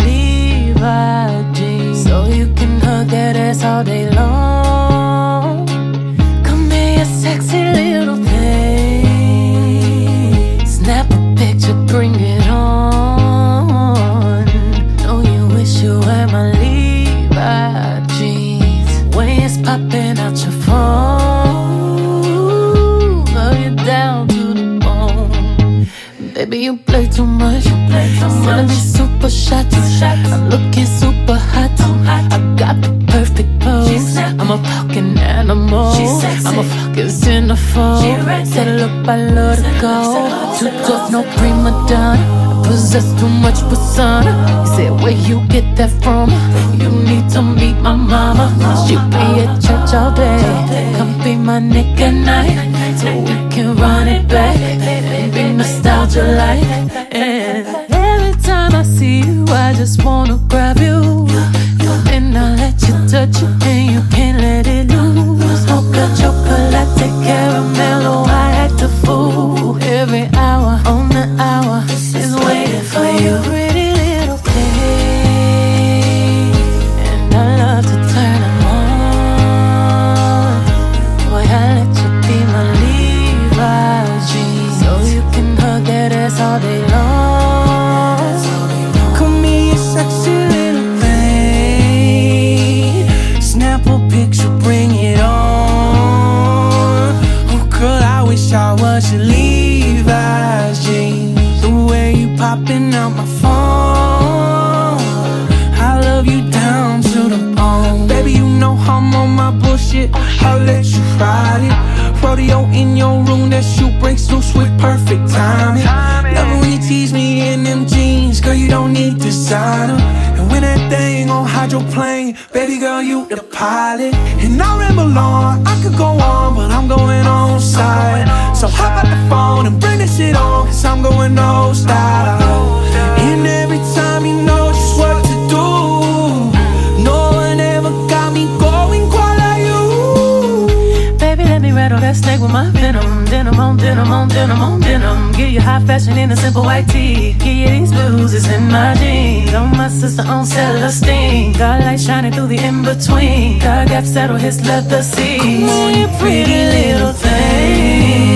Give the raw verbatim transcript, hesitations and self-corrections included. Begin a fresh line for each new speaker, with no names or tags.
Levi jeans, so you can hug that ass all day long. Come here, you sexy little thing. Snap a picture, bring it on. Know you wish you had my Levi jeans. When it's popping out your phone, love you down to the bone. Baby, you play too much. You play too much. Wanna be super shot. I'm looking super hot. I got the perfect pose. I'm a fucking animal. I'm a fucking centerfold. Settle up, I love to go. Too tough, no prima donna. I possess too much persona. You said where you get that from? You need to meet my mama. She be at church all day. Come be my nigga at night, so we can run it back and be nostalgia like. And every time I see you, I just wanna grab you. And I'll let you touch it, and you can't let it loose. Mocha chocolate, caramel, oh, I act a fool. Every hour on the hour is waiting for you. Pretty little thing, and I love to turn them on. Boy, I let you be my Levi jeans, so you can hug that ass all day long.
Come here, sexy little thing. Snap a picture, bring it on. Oh girl, I wish I was your Levi's jeans. The way you popping out my phone, I love you down to the bone. Baby, you know I'm on my bullshit, I'll let you ride it. Rodeo in your room, that shoe breaks loose with perfect timing. Love it when you tease me in them jeans, girl, you don't need designer. And when that thing on hydroplane, baby girl, you the pilot. And I ramble on, I could go on, but I'm going on side. So hop out the phone and bring this shit on, cause I'm going no style. And every time you know just what to do, no one ever got me going quite like you.
Baby, let me rattle that snake with my venom. Denim on denim on denim on denim. Give you high fashion in a simple white tee. Give you these blues, it's in my jeans. On my sister on Celestine. Got light shining through the in-between. Got gap settle his leather seats.
Come on, you pretty little thing.